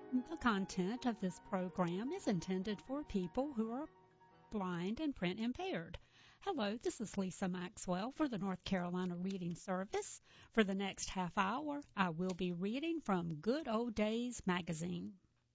The content of this program is intended for people who are blind and print impaired. Hello, this is Lisa Maxwell for the North Carolina Reading Service. For the next half hour, I will be reading from Good Old Days magazine.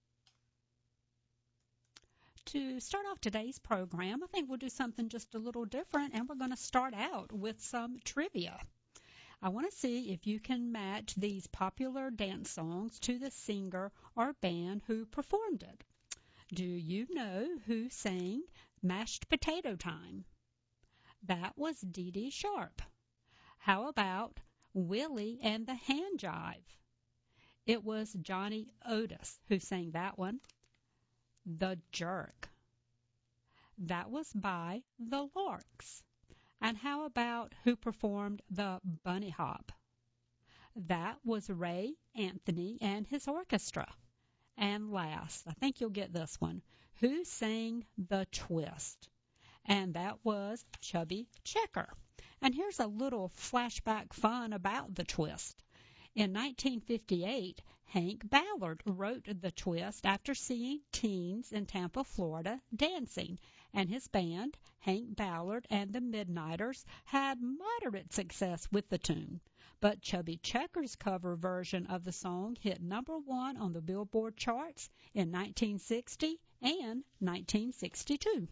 To start off today's program, I think we'll do something just a little different, and we're going to start out with some trivia. I want to see if you can match these popular dance songs to the singer or band who performed it. Do you know who sang Mashed Potato Time? That was Dee Dee Sharp. How about Willie and the Hand Jive? It was Johnny Otis who sang that one. The Jerk. That was by the Larks. And how about who performed the Bunny Hop? That was Ray Anthony and his orchestra. And last, I think you'll get this one, who sang The Twist? And that was Chubby Checker. And here's a little flashback fun about The Twist. In 1958, Hank Ballard wrote The Twist after seeing teens in Tampa, Florida, dancing, and his band, Hank Ballard and the Midnighters, had moderate success with the tune. But Chubby Checker's cover version of the song hit #1 on the Billboard charts in 1960 and 1962.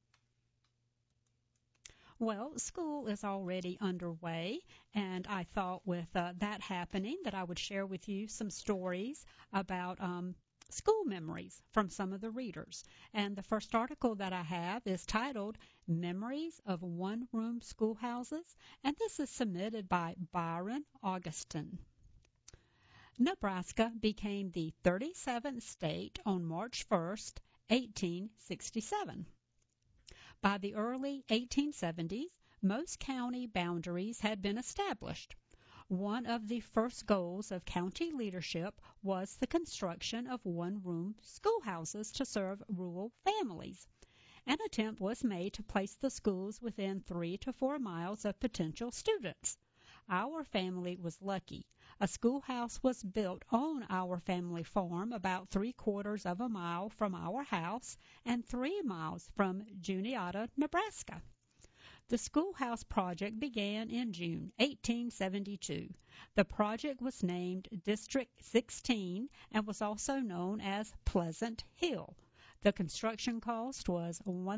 Well, school is already underway, and I thought with that happening that I would share with you some stories about school memories from some of the readers. And the first article that I have is titled Memories of One-Room Schoolhouses, and this is submitted by Byron Augustin. Nebraska became the 37th state on March 1st, 1867. By the early 1870s, most county boundaries had been established. One of the first goals of county leadership was the construction of one-room schoolhouses to serve rural families. An attempt was made to place the schools within 3 to 4 miles of potential students. Our family was lucky. A schoolhouse was built on our family farm about 3/4 of a mile from our house and 3 miles from Juniata, Nebraska. The schoolhouse project began in June 1872. The project was named District 16 and was also known as Pleasant Hill. The construction cost was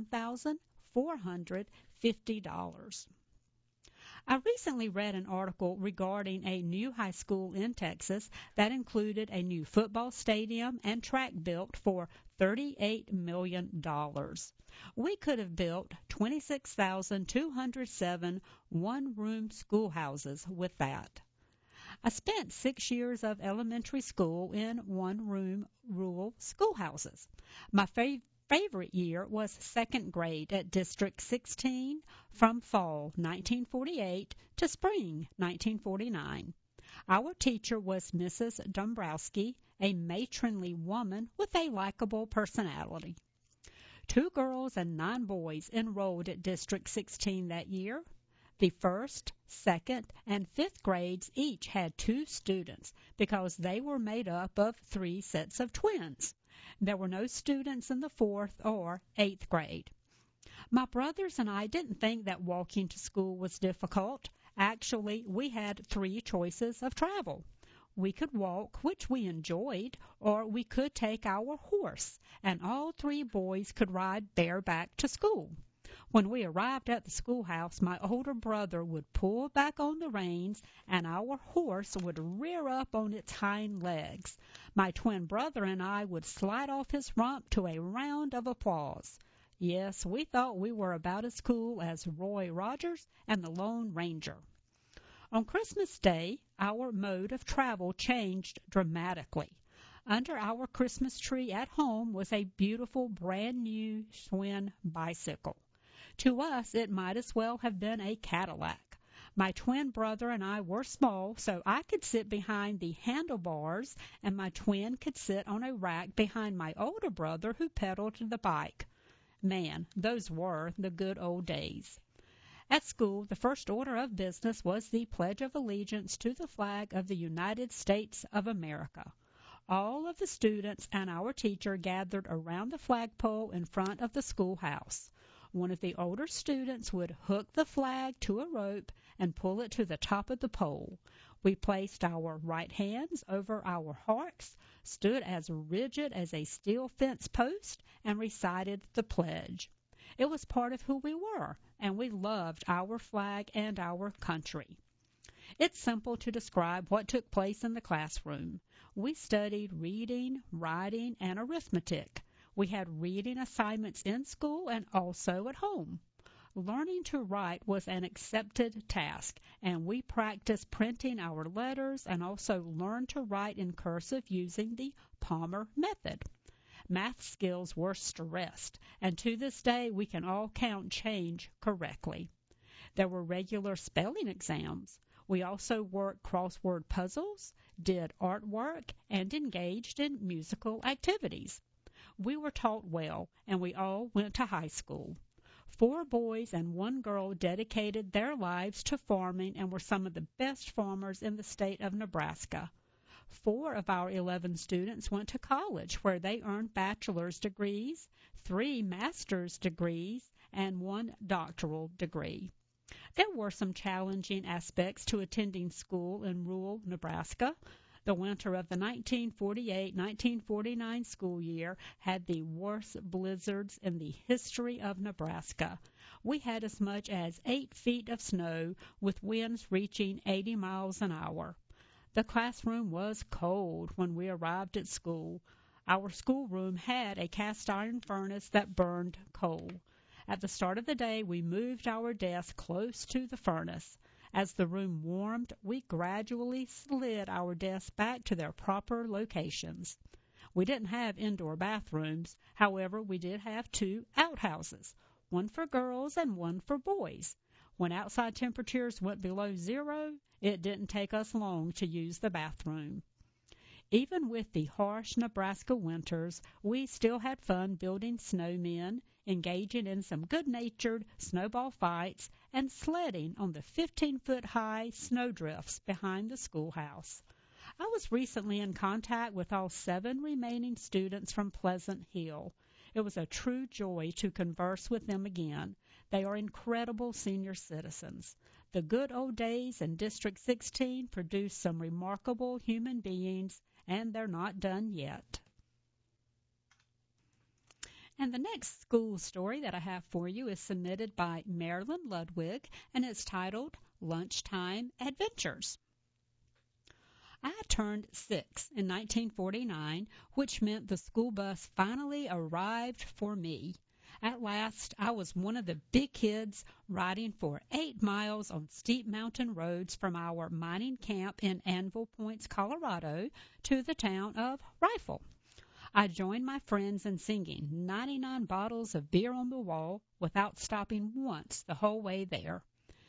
$1,450. I recently read an article regarding a new high school in Texas that included a new football stadium and track built for $38 million. We could have built 26,207 one-room schoolhouses with that. I spent 6 years of elementary school in one-room rural schoolhouses. My favorite year was second grade at District 16 from fall 1948 to spring 1949. Our teacher was Mrs. Dombrowski, a matronly woman with a likable personality. 2 girls and 9 boys enrolled at District 16 that year. The first, second, and fifth grades each had 2 students because they were made up of 3 sets of twins. There were no students in the 4th or 8th grade. My brothers and I didn't think that walking to school was difficult. Actually, we had 3 choices of travel. We could walk, which we enjoyed, or we could take our horse, and all 3 boys could ride bareback to school. When we arrived at the schoolhouse, my older brother would pull back on the reins, and our horse would rear up on its hind legs. My twin brother and I would slide off his rump to a round of applause. Yes, we thought we were about as cool as Roy Rogers and the Lone Ranger. On Christmas Day, our mode of travel changed dramatically. Under our Christmas tree at home was a beautiful brand-new Schwinn bicycle. To us, it might as well have been a Cadillac. My twin brother and I were small, so I could sit behind the handlebars, and my twin could sit on a rack behind my older brother who pedaled the bike. Man, those were the good old days. At school, the first order of business was the Pledge of Allegiance to the flag of the United States of America. All of the students and our teacher gathered around the flagpole in front of the schoolhouse. One of the older students would hook the flag to a rope and pull it to the top of the pole. We placed our right hands over our hearts, stood as rigid as a steel fence post, and recited the pledge. It was part of who we were, and we loved our flag and our country. It's simple to describe what took place in the classroom. We studied reading, writing, and arithmetic. We had reading assignments in school and also at home. Learning to write was an accepted task, and we practiced printing our letters and also learned to write in cursive using the Palmer method. Math skills were stressed, and to this day we can all count change correctly. There were regular spelling exams. We also worked crossword puzzles, did artwork, and engaged in musical activities. We were taught well, and we all went to high school. 4 boys and 1 girl dedicated their lives to farming and were some of the best farmers in the state of Nebraska. 4 of our 11 students went to college, where they earned bachelor's degrees, 3 master's degrees, and 1 doctoral degree. There were some challenging aspects to attending school in rural Nebraska. The winter of the 1948-1949 school year had the worst blizzards in the history of Nebraska. We had as much as 8 feet of snow, with winds reaching 80 miles an hour. The classroom was cold when we arrived at school. Our schoolroom had a cast-iron furnace that burned coal. At the start of the day, we moved our desk close to the furnace. As the room warmed, we gradually slid our desks back to their proper locations. We didn't have indoor bathrooms. However, we did have 2 outhouses, one for girls and one for boys. When outside temperatures went below 0, it didn't take us long to use the bathroom. Even with the harsh Nebraska winters, we still had fun building snowmen, engaging in some good-natured snowball fights, and sledding on the 15-foot-high snowdrifts behind the schoolhouse. I was recently in contact with all 7 remaining students from Pleasant Hill. It was a true joy to converse with them again. They are incredible senior citizens. The good old days in District 16 produced some remarkable human beings, and they're not done yet. And the next school story that I have for you is submitted by Marilyn Ludwig, and it's titled Lunchtime Adventures. I turned 6 in 1949, which meant the school bus finally arrived for me. At last, I was one of the big kids riding for 8 miles on steep mountain roads from our mining camp in Anvil Points, Colorado, to the town of Rifle. I joined my friends in singing 99 bottles of beer on the wall without stopping once the whole way there.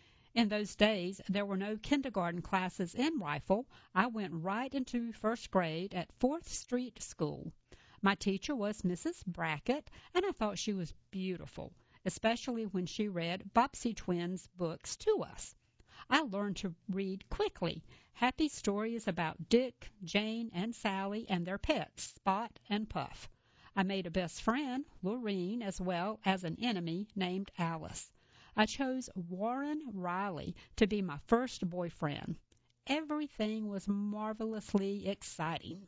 In those days, there were no kindergarten classes in Rifle. I went right into first grade at 4th Street School. My teacher was Mrs. Brackett, and I thought she was beautiful, especially when she read Bobbsey Twins books to us. I learned to read quickly, happy stories about Dick, Jane, and Sally and their pets, Spot and Puff. I made a best friend, Lorene, as well as an enemy named Alice. I chose Warren Riley to be my first boyfriend. Everything was marvelously exciting.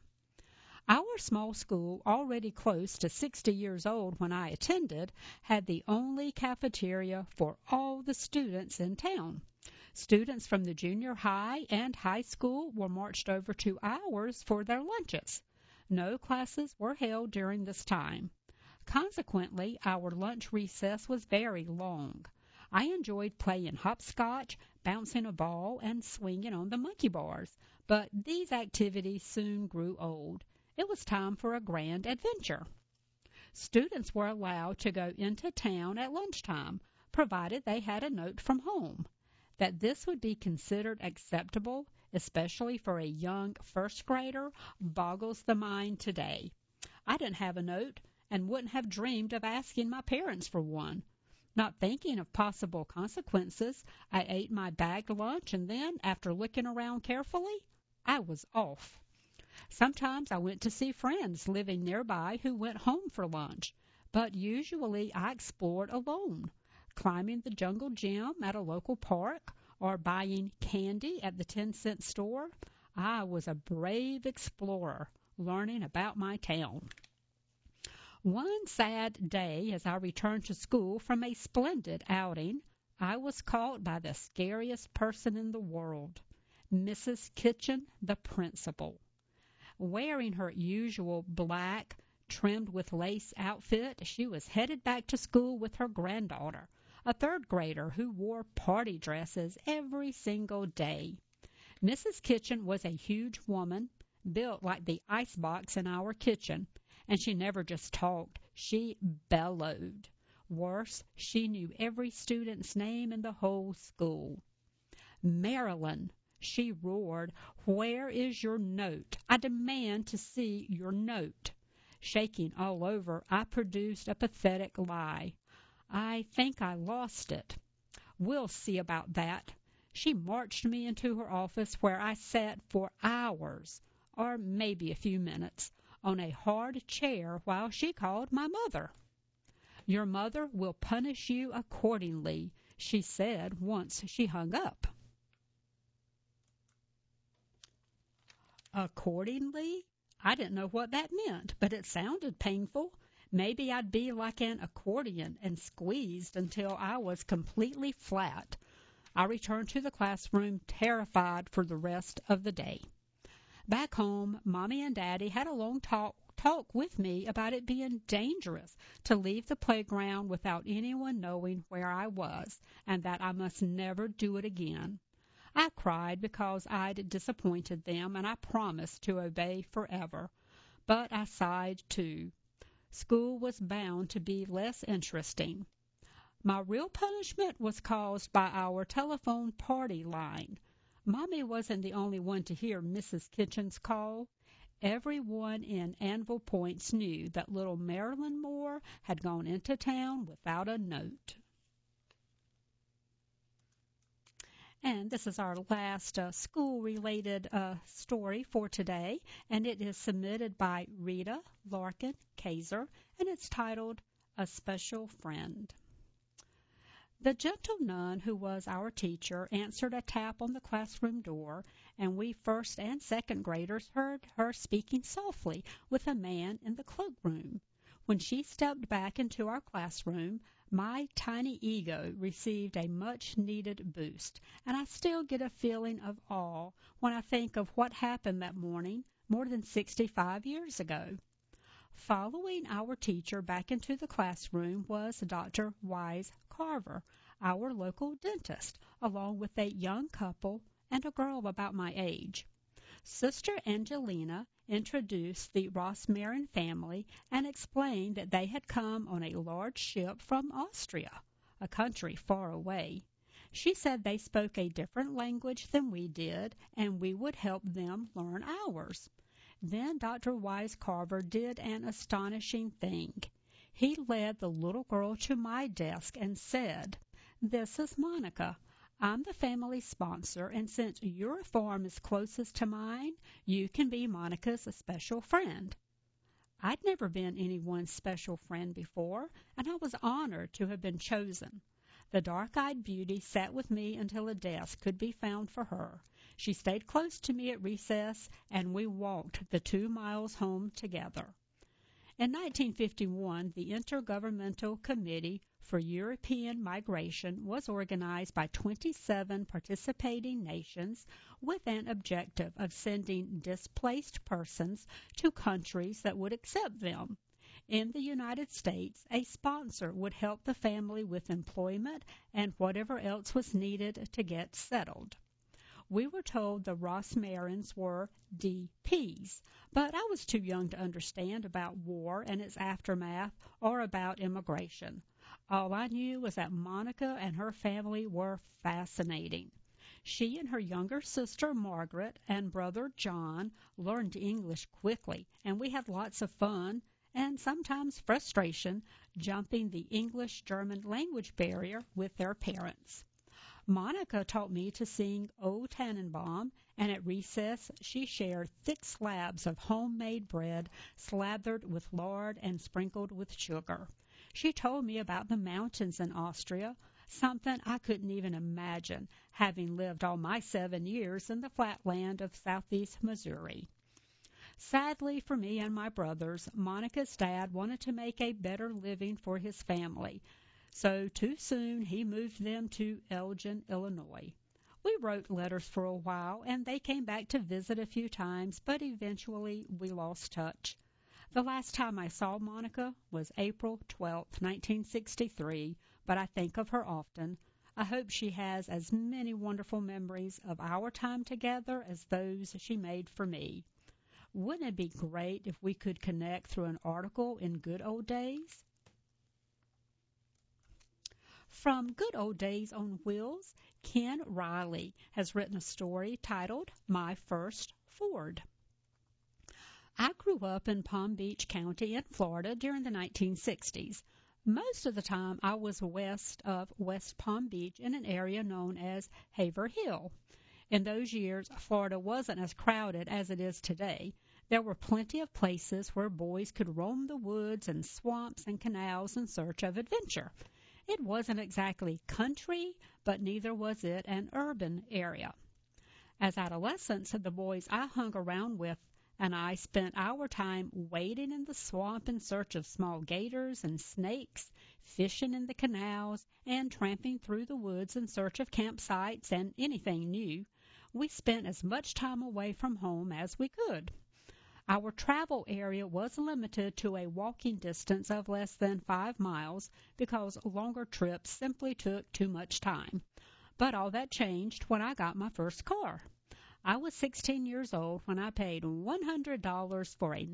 Our small school, already close to 60 years old when I attended, had the only cafeteria for all the students in town. Students from the junior high and high school were marched over to ours for their lunches. No classes were held during this time. Consequently, our lunch recess was very long. I enjoyed playing hopscotch, bouncing a ball, and swinging on the monkey bars, but these activities soon grew old. It was time for a grand adventure. Students were allowed to go into town at lunchtime, provided they had a note from home. That this would be considered acceptable, especially for a young first grader, boggles the mind today. I didn't have a note and wouldn't have dreamed of asking my parents for one. Not thinking of possible consequences, I ate my bagged lunch, and then, after looking around carefully, I was off. Sometimes I went to see friends living nearby who went home for lunch, but usually I explored alone, climbing the jungle gym at a local park or buying candy at the 10-cent store. I was a brave explorer, learning about my town. One sad day as I returned to school from a splendid outing, I was caught by the scariest person in the world, Mrs. Kitchen, the principal. Wearing her usual black, trimmed with lace outfit, she was headed back to school with her granddaughter, a third grader who wore party dresses every single day. Mrs. Kitchen was a huge woman, built like the icebox in our kitchen, and she never just talked, she bellowed. Worse, she knew every student's name in the whole school. "Marilyn," she roared, "where is your note? I demand to see your note." Shaking all over, I produced a pathetic lie. "I think I lost it." "We'll see about that." She marched me into her office, where I sat for hours, or maybe a few minutes, on a hard chair while she called my mother. "Your mother will punish you accordingly," she said once she hung up. Accordingly? I didn't know what that meant, but it sounded painful. Maybe I'd be like an accordion and squeezed until I was completely flat. I returned to the classroom terrified for the rest of the day. Back home, Mommy and Daddy had a long talk with me about it being dangerous to leave the playground without anyone knowing where I was, and that I must never do it again. I cried because I'd disappointed them, and I promised to obey forever. But I sighed, too. School was bound to be less interesting. My real punishment was caused by our telephone party line. Mommy wasn't the only one to hear Mrs. Kitchen's call. Everyone in Anvil Points knew that little Marilyn Moore had gone into town without a note. And this is our last school-related story for today, and it is submitted by Rita Larkin Kaiser, and it's titled A Special Friend. The gentle nun who was our teacher answered a tap on the classroom door, and we first and second graders heard her speaking softly with a man in the cloakroom. When she stepped back into our classroom, my tiny ego received a much-needed boost, and I still get a feeling of awe when I think of what happened that morning more than 65 years ago. Following our teacher back into the classroom was Dr. Wise Carver, our local dentist, along with a young couple and a girl about my age. Sister Angelina introduced the Rossmarin family and explained that they had come on a large ship from Austria, a country far away. She said they spoke a different language than we did, and we would help them learn ours. Then Dr. Wise Carver did an astonishing thing. He led the little girl to my desk and said, "This is Monica. I'm the family sponsor, and since your farm is closest to mine, you can be Monica's special friend." I'd never been anyone's special friend before, and I was honored to have been chosen. The dark-eyed beauty sat with me until a desk could be found for her. She stayed close to me at recess, and we walked the 2 miles home together. In 1951, the Intergovernmental Committee for European Migration was organized by 27 participating nations with an objective of sending displaced persons to countries that would accept them. In the United States, a sponsor would help the family with employment and whatever else was needed to get settled. We were told the Rossmarins were DPs, but I was too young to understand about war and its aftermath or about immigration. All I knew was that Monica and her family were fascinating. She and her younger sister Margaret and brother John learned English quickly, and we had lots of fun and sometimes frustration jumping the English-German language barrier with their parents. Monica taught me to sing Old Tannenbaum, and at recess she shared thick slabs of homemade bread slathered with lard and sprinkled with sugar. She told me about the mountains in Austria, something I couldn't even imagine, having lived all my 7 years in the flat land of southeast Missouri. Sadly for me and my brothers, Monica's dad wanted to make a better living for his family, so too soon he moved them to Elgin, Illinois. We wrote letters for a while, and they came back to visit a few times, but eventually we lost touch. The last time I saw Monica was April 12, 1963, but I think of her often. I hope she has as many wonderful memories of our time together as those she made for me. Wouldn't it be great if we could connect through an article in Good Old Days? From Good Old Days on Wheels, Ken Riley has written a story titled My First Ford. I grew up in Palm Beach County in Florida during the 1960s. Most of the time I was west of West Palm Beach in an area known as Haver Hill. In those years, Florida wasn't as crowded as it is today. There were plenty of places where boys could roam the woods and swamps and canals in search of adventure. It wasn't exactly country, but neither was it an urban area. As adolescents, the boys I hung around with and I spent our time wading in the swamp in search of small gators and snakes, fishing in the canals, and tramping through the woods in search of campsites and anything new. We spent as much time away from home as we could. Our travel area was limited to a walking distance of less than 5 miles because longer trips simply took too much time. But all that changed when I got my first car. I was 16 years old when I paid $100 for a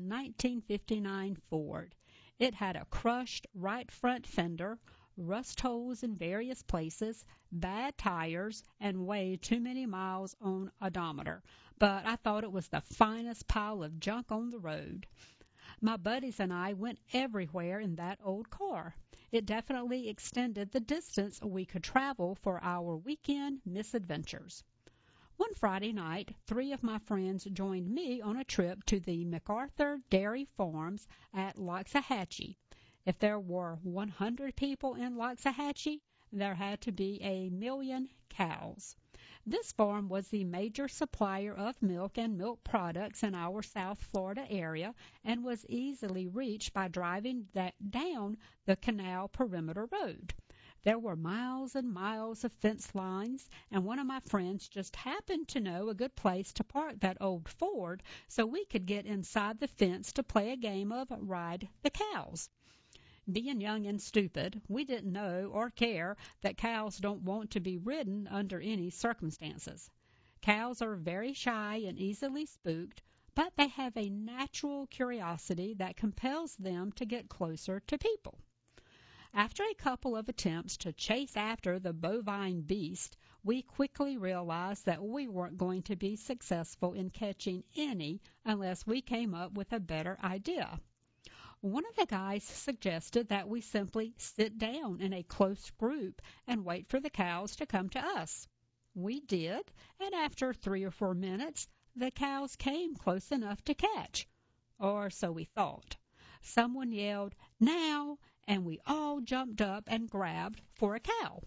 1959 Ford. It had a crushed right front fender, rust holes in various places, bad tires, and way too many miles on odometer. But I thought it was the finest pile of junk on the road. My buddies and I went everywhere in that old car. It definitely extended the distance we could travel for our weekend misadventures. One Friday night, 3 of my friends joined me on a trip to the MacArthur Dairy Farms at Loxahatchee. If there were 100 people in Loxahatchee, there had to be 1,000,000 cows. This farm was the major supplier of milk and milk products in our South Florida area and was easily reached by driving down the Canal Perimeter Road. There were miles and miles of fence lines, and one of my friends just happened to know a good place to park that old Ford so we could get inside the fence to play a game of Ride the Cows. Being young and stupid, we didn't know or care that cows don't want to be ridden under any circumstances. Cows are very shy and easily spooked, but they have a natural curiosity that compels them to get closer to people. After a couple of attempts to chase after the bovine beast, we quickly realized that we weren't going to be successful in catching any unless we came up with a better idea. One of the guys suggested that we simply sit down in a close group and wait for the cows to come to us. We did, and after 3 or 4 minutes, the cows came close enough to catch. Or so we thought. Someone yelled, "Now!" and we all jumped up and grabbed for a cow.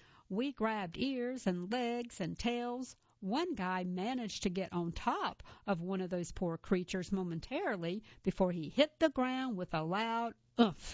We grabbed ears and legs and tails. One guy managed to get on top of one of those poor creatures momentarily before he hit the ground with a loud oomph.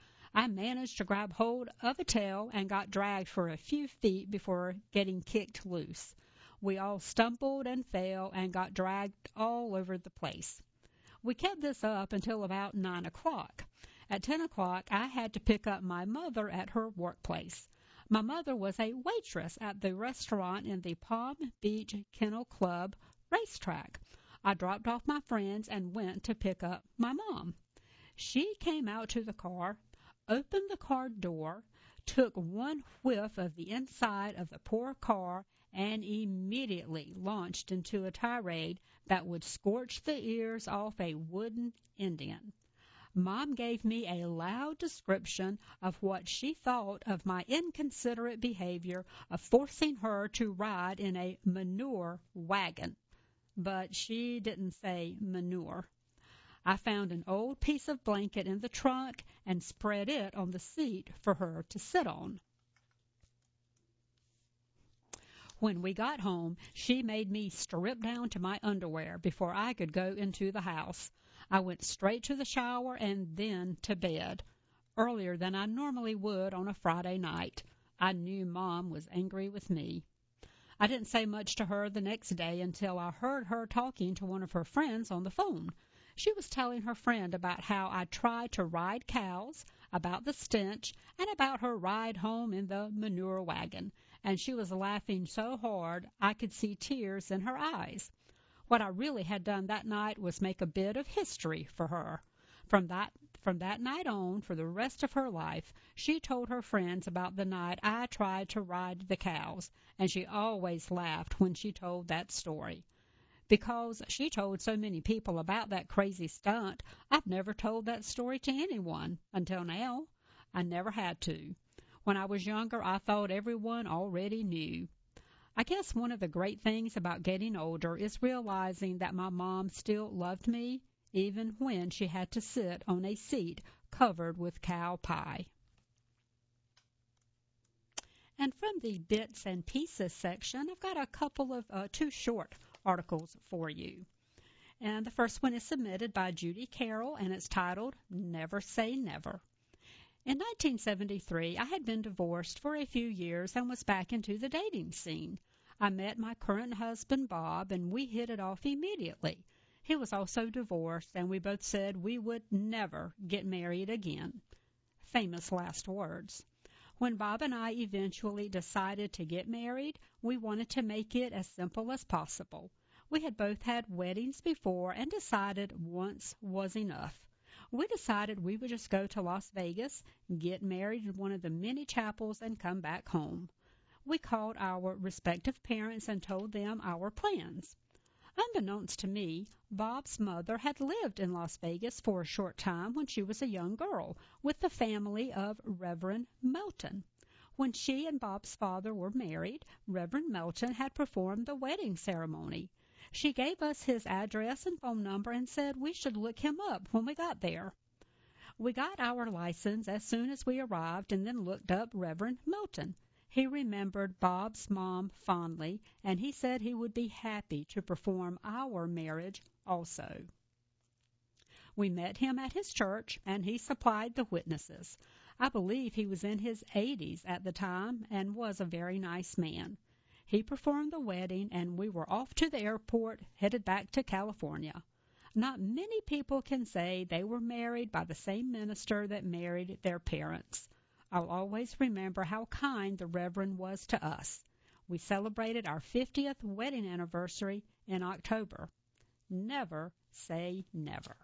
I managed to grab hold of a tail and got dragged for a few feet before getting kicked loose. We all stumbled and fell and got dragged all over the place. We kept this up until about 9 o'clock. At 10 o'clock, I had to pick up my mother at her workplace. My mother was a waitress at the restaurant in the Palm Beach Kennel Club racetrack. I dropped off my friends and went to pick up my mom. She came out to the car, opened the car door, took one whiff of the inside of the poor car, and immediately launched into a tirade that would scorch the ears off a wooden Indian. Mom gave me a loud description of what she thought of my inconsiderate behavior of forcing her to ride in a manure wagon. But she didn't say manure. I found an old piece of blanket in the trunk and spread it on the seat for her to sit on. When we got home, she made me strip down to my underwear before I could go into the house. I went straight to the shower and then to bed, earlier than I normally would on a Friday night. I knew Mom was angry with me. I didn't say much to her the next day until I heard her talking to one of her friends on the phone. She was telling her friend about how I tried to ride cows, about the stench, and about her ride home in the manure wagon, and she was laughing so hard I could see tears in her eyes. What I really had done that night was make a bit of history for her. From that night on, for the rest of her life, she told her friends about the night I tried to ride the cows, and she always laughed when she told that story. Because she told so many people about that crazy stunt, I've never told that story to anyone until now. I never had to. When I was younger, I thought everyone already knew. I guess one of the great things about getting older is realizing that my mom still loved me, even when she had to sit on a seat covered with cow pie. And from the bits and pieces section, I've got a couple of two short articles for you. And the first one is submitted by Judy Carroll, and it's titled, Never Say Never. In 1973, I had been divorced for a few years and was back into the dating scene. I met my current husband, Bob, and we hit it off immediately. He was also divorced, and we both said we would never get married again. Famous last words. When Bob and I eventually decided to get married, we wanted to make it as simple as possible. We had both had weddings before and decided once was enough. We decided we would just go to Las Vegas, get married in one of the many chapels, and come back home. We called our respective parents and told them our plans. Unbeknownst to me, Bob's mother had lived in Las Vegas for a short time when she was a young girl with the family of Reverend Melton. When she and Bob's father were married, Reverend Melton had performed the wedding ceremony. She gave us his address and phone number and said we should look him up when we got there. We got our license as soon as we arrived and then looked up Reverend Melton. He remembered Bob's mom fondly, and he said he would be happy to perform our marriage also. We met him at his church, and he supplied the witnesses. I believe he was in his 80s at the time and was a very nice man. He performed the wedding, and we were off to the airport, headed back to California. Not many people can say they were married by the same minister that married their parents. I'll always remember how kind the Reverend was to us. We celebrated our 50th wedding anniversary in October. Never say never.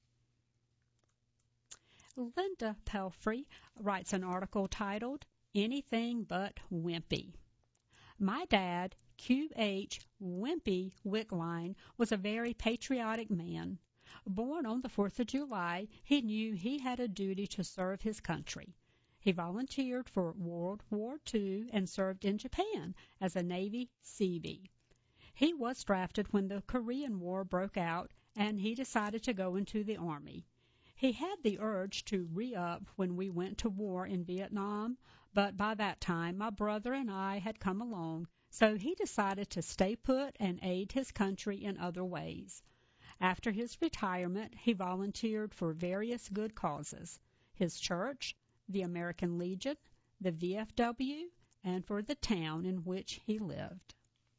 Linda Pelfrey writes an article titled, Anything But Wimpy. My dad, Q.H. Wimpy Wickline, was a very patriotic man. Born on the 4th of July, he knew he had a duty to serve his country. He volunteered for World War II and served in Japan as a Navy Seabee. He was drafted when the Korean War broke out, and he decided to go into the Army. He had the urge to re-up when we went to war in Vietnam, but by that time my brother and I had come along, so he decided to stay put and aid his country in other ways. After his retirement, he volunteered for various good causes: his church, the American Legion, the VFW, and for the town in which he lived.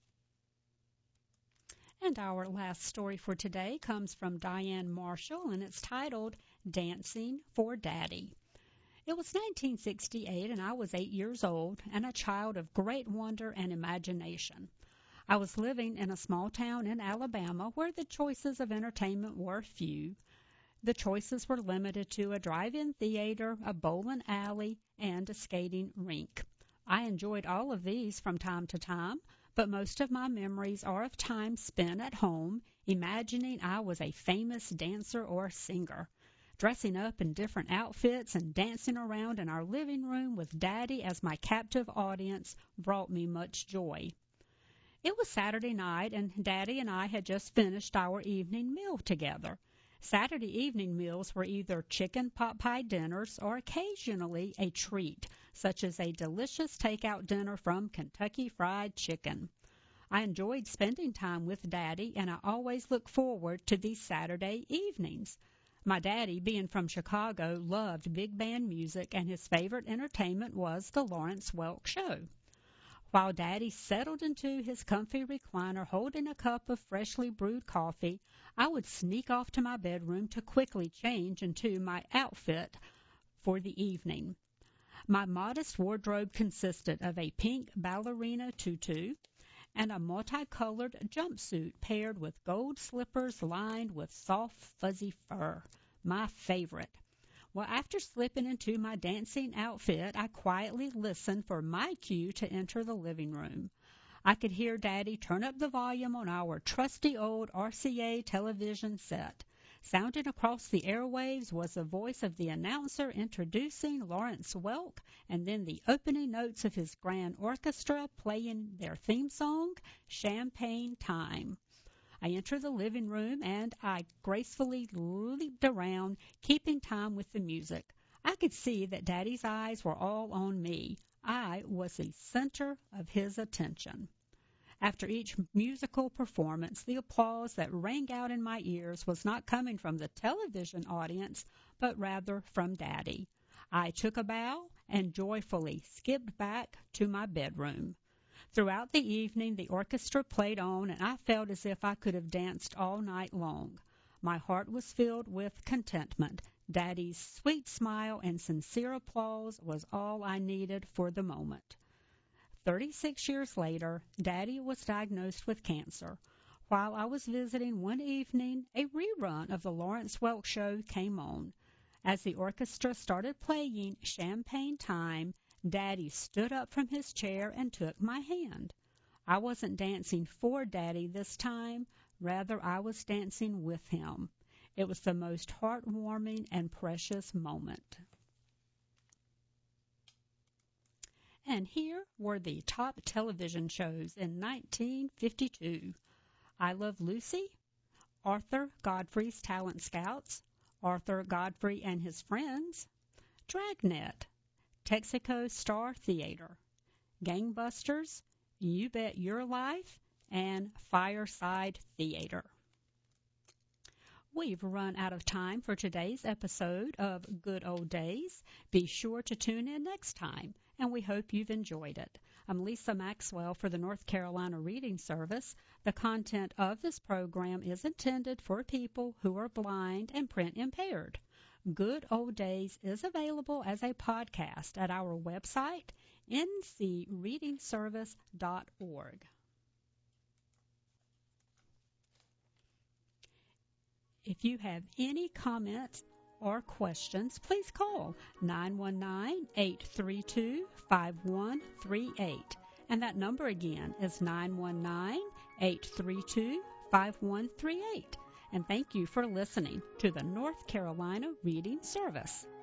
And our last story for today comes from Diane Marshall, and it's titled Dancing for Daddy. It was 1968, and I was 8 years old and a child of great wonder and imagination. I was living in a small town in Alabama where the choices of entertainment were few. The choices were limited to a drive-in theater, a bowling alley, and a skating rink. I enjoyed all of these from time to time, but most of my memories are of time spent at home, imagining I was a famous dancer or singer. Dressing up in different outfits and dancing around in our living room with Daddy as my captive audience brought me much joy. It was Saturday night, and Daddy and I had just finished our evening meal together. Saturday evening meals were either chicken pot pie dinners or occasionally a treat, such as a delicious takeout dinner from Kentucky Fried Chicken. I enjoyed spending time with Daddy, and I always look forward to these Saturday evenings. My daddy, being from Chicago, loved big band music, and his favorite entertainment was the Lawrence Welk Show. While Daddy settled into his comfy recliner holding a cup of freshly brewed coffee, I would sneak off to my bedroom to quickly change into my outfit for the evening. My modest wardrobe consisted of a pink ballerina tutu and a multicolored jumpsuit paired with gold slippers lined with soft, fuzzy fur, my favorite. Well, after slipping into my dancing outfit, I quietly listened for my cue to enter the living room. I could hear Daddy turn up the volume on our trusty old RCA television set. Sounding across the airwaves was the voice of the announcer introducing Lawrence Welk, and then the opening notes of his grand orchestra playing their theme song, Champagne Time. I entered the living room, and I gracefully leaped around, keeping time with the music. I could see that Daddy's eyes were all on me. I was the center of his attention. After each musical performance, the applause that rang out in my ears was not coming from the television audience, but rather from Daddy. I took a bow and joyfully skipped back to my bedroom. Throughout the evening, the orchestra played on, and I felt as if I could have danced all night long. My heart was filled with contentment. Daddy's sweet smile and sincere applause was all I needed for the moment. 36 years later, Daddy was diagnosed with cancer. While I was visiting one evening, a rerun of the Lawrence Welk Show came on. As the orchestra started playing Champagne Time, Daddy stood up from his chair and took my hand. I wasn't dancing for Daddy this time, rather I was dancing with him. It was the most heartwarming and precious moment. And here were the top television shows in 1952. I Love Lucy, Arthur Godfrey's Talent Scouts, Arthur Godfrey and His Friends, Dragnet, Texaco Star Theater, Gangbusters, You Bet Your Life, and Fireside Theater. We've run out of time for today's episode of Good Old Days. Be sure to tune in next time, and we hope you've enjoyed it. I'm Lisa Maxwell for the North Carolina Reading Service. The content of this program is intended for people who are blind and print impaired. Good Old Days is available as a podcast at our website, ncreadingservice.org. If you have any comments or questions, please call 919-832-5138. And that number again is 919-832-5138. And thank you for listening to the North Carolina Reading Service.